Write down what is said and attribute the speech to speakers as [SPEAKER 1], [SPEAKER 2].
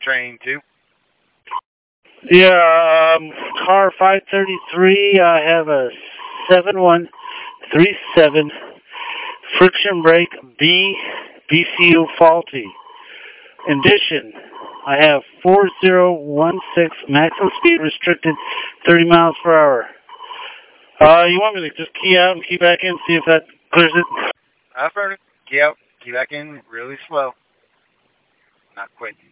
[SPEAKER 1] train to?
[SPEAKER 2] Yeah, car 533, I have a 7137 friction brake B BCU faulty. In addition, I have 4016 maximum speed restricted 30 miles per hour. You want me to just key out and key back in, see if that clears it?
[SPEAKER 1] I've heard it. Key out, key back in really slow. Not quick.